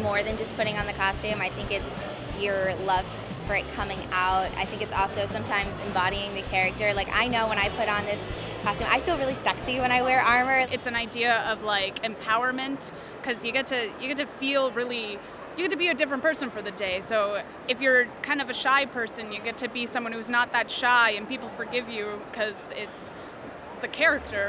more than just putting on the costume. I think it's your love for it coming out. I think it's also sometimes embodying the character. Like, I know when I put on this costume, I feel really sexy when I wear armor. It's an idea of like empowerment, because you get to feel really, you get to be a different person for the day. So if you're kind of a shy person, you get to be someone who's not that shy, and people forgive you because it's the character.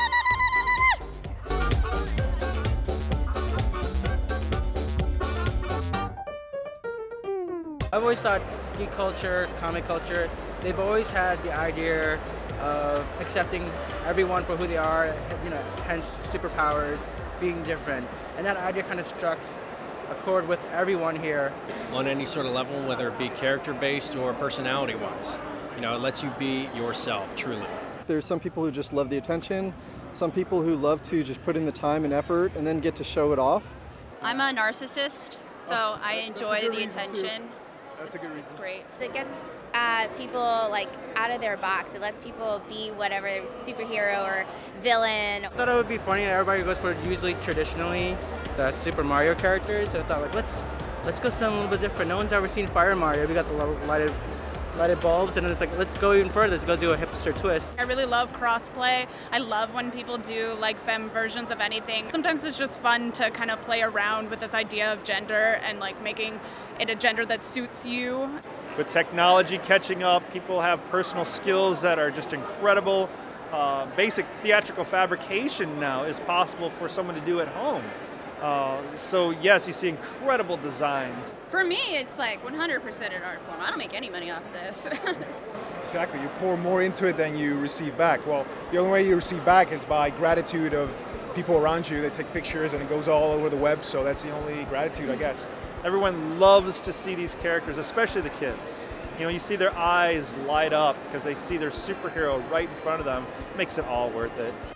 I've always thought geek culture, comic culture, they've always had the idea of accepting everyone for who they are, hence superpowers, being different. And that idea kind of struck a chord with everyone here. On any sort of level, whether it be character-based or personality-wise. It lets you be yourself, truly. There's some people who just love the attention, some people who love to just put in the time and effort and then get to show it off. I'm a narcissist, so I enjoy the attention. It's great. It gets people like out of their box. It lets people be whatever superhero or villain. I thought it would be funny that everybody goes for usually traditionally the Super Mario characters. So I thought let's go something a little bit different. No one's ever seen Fire Mario. We got the lighted bulbs, and then it's like, let's go even further. Let's go do a hipster twist. I really love crossplay. I love when people do like femme versions of anything. Sometimes it's just fun to kind of play around with this idea of gender and like making it a gender that suits you. With technology catching up, people have personal skills that are just incredible. Basic theatrical fabrication now is possible for someone to do at home. So yes, you see incredible designs. For me, it's like 100% an art form. I don't make any money off of this. Exactly. You pour more into it than you receive back. Well, the only way you receive back is by gratitude of people around you. They take pictures and it goes all over the web, so that's the only gratitude, I guess. Everyone loves to see these characters, especially the kids. You see their eyes light up because they see their superhero right in front of them. It makes it all worth it.